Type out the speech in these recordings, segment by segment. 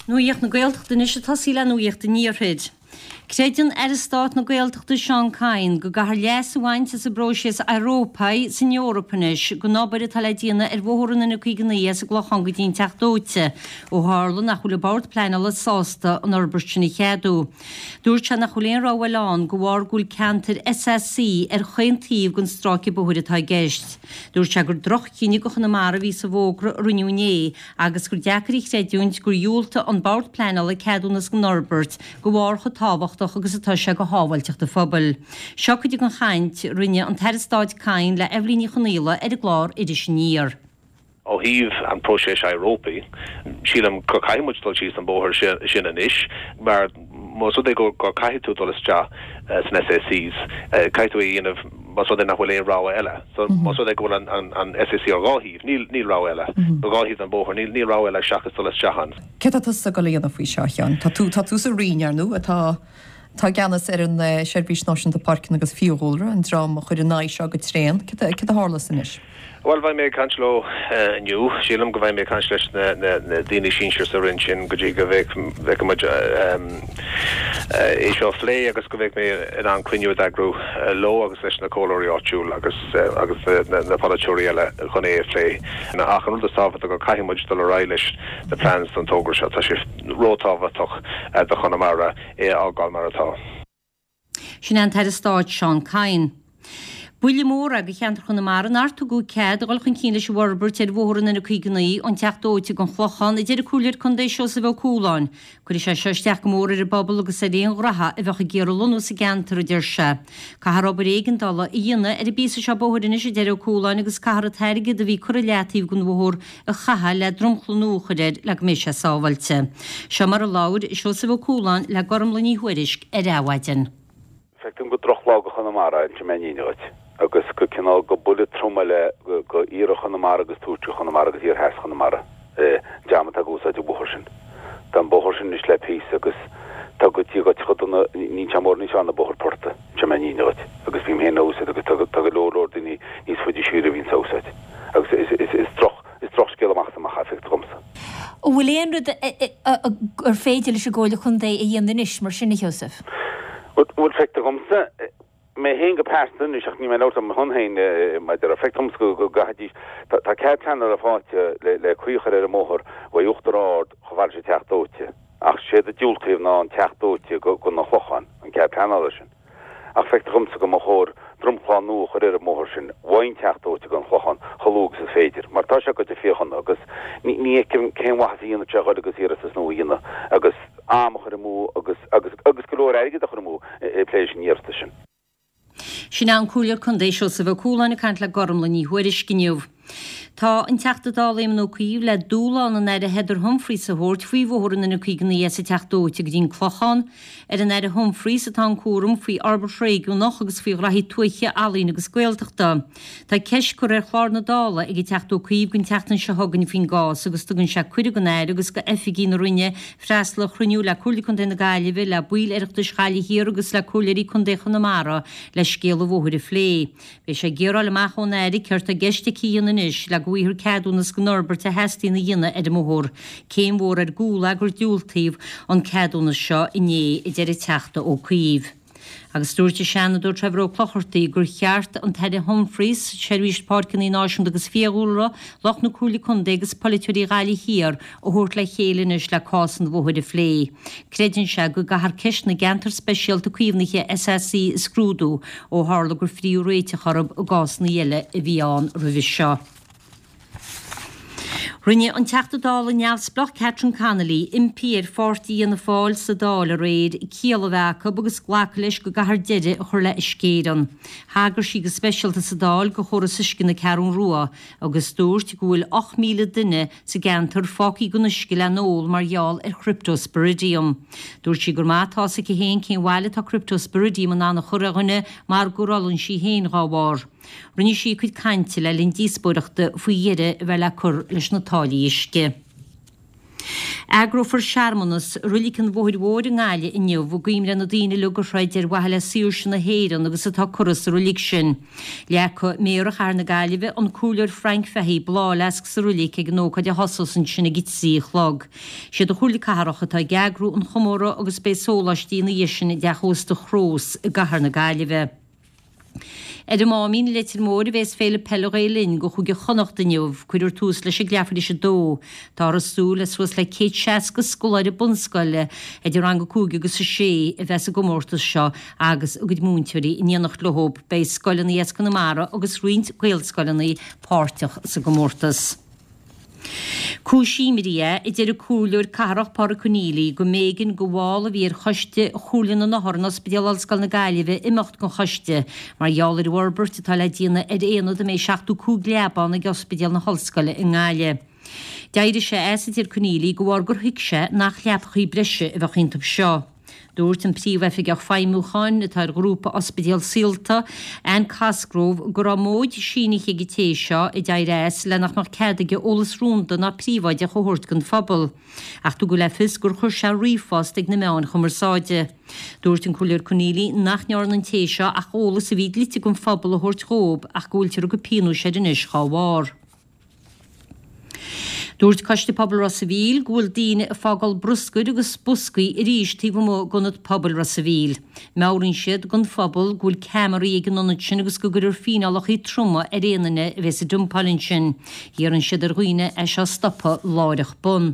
Nuíocht na Gaeltachta is se tasí le nuíocht a níorthid. Creideann Stát na Gaeltachta Seán Cain go gahar leasúhainte sa bróisias Európaí san Eorpanis go nábairid tal díana bhóranna na cuigannaí sa glochan go dín teachtóite ó hála nach chula báirt pleanala sásta an orbertsinna cheadú. Dúirt se nach chuléon ráhhailán go bhhar gúil cantar SSC chaintíomh gon stráci bóiritá geist. Dúirt se gur droch cíine go chuna mar a ví sa bhógra runúné agus gur deacarí chreideúint gur dúlta an báirt pleanala ceadúnas go Norbert go bhhar chu tábhacht agus atá se go hábhailteach de phobal. Seo chuide an chaint rinne an Stáid Cain le Evelyn Chonéile a glár idir sníir. Ó híh an próséis Európaí, sílam go caiimmuidtal síos an bóthir sin an isis, mar mós é go caiithú dolas te san SSCs, caiithú íanamh mas é nach bhfuil éon rá eile. So mas é go an SSC ar gáhíh, níl rá eile, go gáhíh an bóthir, níl rá eile seachas dolas tehan. Ceta sa go léana faoi seán, Tá tú sa riar nó atá Tá geannas an Seirbhís Náisiúnta Parcin agus fiúhóilre an drám chuir an náis a go tréan, cit a hála san is? Well, bhaid mé cansló nniu, sílam go bhaid mé cansleis na daoine sínsir sa rin sin go dtí go bheith é seo phlé agus go bheith mé an cuiniú agrú lo agus leis na cóirí áitiúil agus na palaitiúí eile chun é phlé. Na achan últa sáfat a go caiimiid do le ráilis na plans an tógur se tá si rótáfatach do chunamara é ágáil mar atá. Sin an Stáid Seán Cain. Bhuiile mór a go cheantar chuna mar an artú go cead a gáilchan cíine se Warbert bhóranna na cuigannaí an teachtóite gon chlochan idir cúlir chun dééis seo sa bheith cúláin, chuir sé seisteach mór ar bobbal agus a réon ratha a bheitcha géarlónú sa gantar idir se. Cahar obair éigen dala i dhéine ar bísa se bóthirine sé déir cúláin agus cahar a teirige a bhí chur leatíh gon bhór a chatha le drumchlúnú chuidir le mé se sábhailte. Se mar a láir seo sa bheith cúláin le gormlaní huirisc ar ráhaidin. Feitim go drochlá go chunamara an temeníineáid. Agus go cinál go bulle trúmile go íra chunamara agus túirtú chunamara agus ír heas chunamara deamata gúsáid bóthir sin. Dan bóthir sin is le pís agus tá go tí go chudna ní teamór ní seánna bóthir porta temeníineáid. Agus bhím héna úsáid agus tá go lólór daoine níos fuidir siúra bhín úsáid. Agus is troch scéal amachta amach effect chumsa. Ó bhfuil éon rud ar féidir leis a ggóla chun é a dhéanaan is mar sinna Joseph? Bhfuil feict chumsa me hen gepastan is ach ní me lauta hon hein me der effektums go gahadí tá cead teannar a fáte le cuichar ar a móthir wa uachtarrád chohhail sé teachtóite ach sé a dúltaíomh ná an teachtóite go na chochan an cead teannar sin ach feiktchumsa go móthir drumchláán nu chuir ar a móthir sin bhain teachtóite go an chochan cholúgus is féidir mar tá se go de fiochan agus ní céim wahas íonna teáid agus íras is nó íonna agus am chuir mú agus golóir aige a chuir mú pléis sin íirsta sin. Sin an cúlir chun dééis seo sa bheith cúláin a cant le gormla ní huiris gniuh. Tá an teachtadálaim nó cuíomh le dúláán an éire Heather Humphreys a bhórt faoi bhóranna na cuigannaí sa teachtóite go dtín clochan ar an éire Humphreys atá cuaram faoi Arbor nach agus faoi rathí tuaiche alín agus Gaeltachta. Tá ceis chur ar chláir na dála ag teachtó cuíomh gon teachtan se hagann fin gás agus tugann se cuiide go éir agus go efigí na rinne freisla chruniú le cúla chun na gaiileh le buil iireachta scáilí hir agus le cúlairí chun déchan na mara le scéal a bhóthir a phlé. Bhí sé géráil amach ón éiri ceart a geiste cían inis le ghuiir ceadúnas go Norbert a heistí na dhéine ar móthir, céim mór ar gúla gur dúltaíomh an ceadúnas seo inné i deidir teachta ó cuíomh. Agus dúirte seanna dúir trebró clochartaí gur cheart an Teddy Humphreys, Seirbhís Parcin Náisiúnta agus fiúra, loch na cúla chunda agus politúirí gáilí hir ó thuirt le chéalanis le cásan bhóthir a phlé. Creideann se go gahar ceis na gantar speisialta cuíomhnaiche SSC scrúdú ó hála gur fríú réite charab ó gás na dhéile a bhíán roimh seo. Rinne an teachtadála neamhsplach Catherine Connolly impír 40 na fáil sa dála réad i cíalabhecha agus ghlacha leis go gahar deide a chur le iscéan. Hágur sí go speisialta sa dáil go chóras iscin na cearún rua agus dúirt go bhfuil 8,000 duine sa gantar fácií go isci le nóil margheall ar Cryptosporidium. Dúirt sí gur mátása go héin cén bhhaile tá Cryptosporidium an anna churaghine mar gurálinn sí héin rábhar. Rinne sí chuid cainte le linn díosbúireachta faoi dhéire bheith le chur leis na tálaí isce. Agrofar Sharmanas rulik an bhid bhór an gáile inniu bh gimre na daine le go ráidir bhaile siúr na héan agus atá choras rulik sin. Lecha méach ar na gáileh an cúlar Frank Fehí blá lesk sa rulik ag nócha de hosan sinna gitsaí chlog. Siad a chuúla carachcha tá geagrú an chomóra agus bé sólastí na dhéisina deachósta chrós i gahar na gáileh. Má mín letir mór bhés féle pelléilinn go chuige chonacht daniuh chuidir túús leis gleafar se dó, Tá asú le suas le cé go scoláide bunscoile idir an go cúge agus sa sé a bheits a gomórtas seo agus agad múnteirí iníanacht lehób bei scoilena éascan na mara agus roint gcuilscoilena páirteach sa gomórtas. Cúsíimiria I deidir cúlúr carach paracunílí go mégan go bhála bhíar choiste chúlanna na hornas bedealscal na gaiileh imimecht go choiste, mar jálar Warbert tá le díana éanad a mé seachtú cúgleabán na gospedal na hallscoile in gáile. Deidir sé idir cunílí go bhhar gur hiice nach leapchaí breise a bheith chintab seo. Dúirt an príomhheifig ag feimúcháin na tar grúpa ospidéal síalta an Casgróh gur móid síniche gitéisio I deiréis le nach mar cedige ólas rúnda na príomhaide a chóhort gon fabal. Ach tú go le fis gur chur se riást ag na meán chumarsáide. Dúirt an cúlir cunílí nach nearn an téisio ach ólas a bhíd lite gon fabal a hort chób ach gúiltir go píú sé in is cháhhar. Dúirt coiste pobl Rossaville gúil díine a fágal bruscuid agus buscaí I ríis tíomh mó gunad pobl Rossaville. Meárann siad gun fabal gúil cameraí ag an nonad sin agus go gurir fínálach I truma a réanana a bheits a dumpalinn sin. Dhéarann siad ar ghuioine a seo stoppa láireach bun.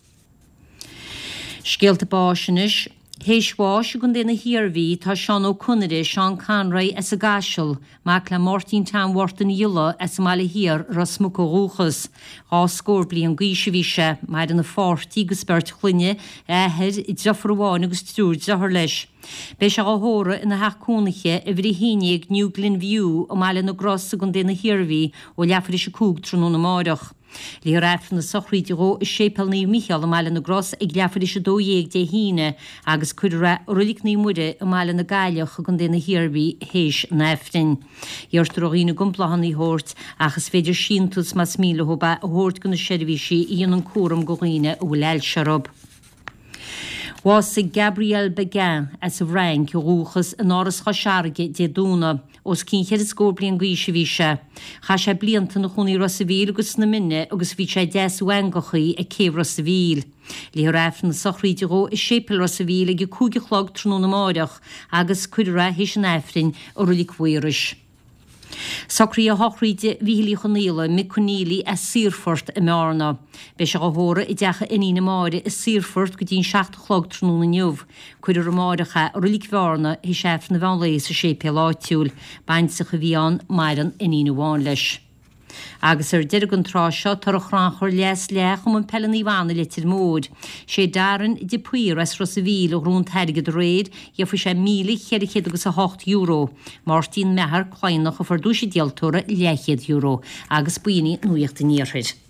Scéalta báisinis, Héisháis gon déna hiarhí tá Seán Ó Conairí Seán Conroy as a gáisiil, mac le Martin Town Wharton Yula as mála hir Rasmuc Rúchas. Á scór bli an gíise bhí se, mar an na fórtí go spert chluine éhead I drafrháin agus trúr zahar leis. Bei se áthóra ina haachcúnaiche a bhrí híine ag New Glen View ó mála na grossa gon déna hiarhí ó leafar se cúg trúnú na máireach. Lí raifn na sochríidiró I sépelnaí Michael a mála na gros ag leafar se dóhéag dé híine agus chuir ruliknaí muide a mála na gaiileach gon déna hiarbí héis na eftin. Dheirtar roína gomplahannaí hort agus féidir síntus mas míle hoba a hort gona sérvíisi íon an cuaram goghine ó bhfuil serob. Was Gabriel Began as a rank rúchas an áras chasearge de dúna os cín chead scór blian gíise bhí se. Cha sé blianta na chunaí Rossaville agus na minne agus bhí sé 10 wangachaí a céh Rossaville. Lí raifn na sochríidiró I sépel Rossaville ag cúige chlog trúnú na máireach agus cuidirra hís an éifrin ó rulig mhuiris. Socrí a hochríide bhílí choníile mi cunílí a Sírfort I mearna. Bei se gohóra I deacha inína máire I Sírfort go dtín 7 chlog trúna neomh, chuidir máirecha rulig bharna hí séf na bhánlaí sa sépé láitiúil, baint sa go bhíán mairan inína bháin leis. Agus deir an trá seo tar a chranchir leas leach an pellaní bhana litir mód. Sé daran de puir as Rossaville ó rún teirigad réad fu sé 1,000 agus a 8 euro. Martin Mehar chláinach a fardúisi dealtóra €100 agus buoine nuíocht a níorthid.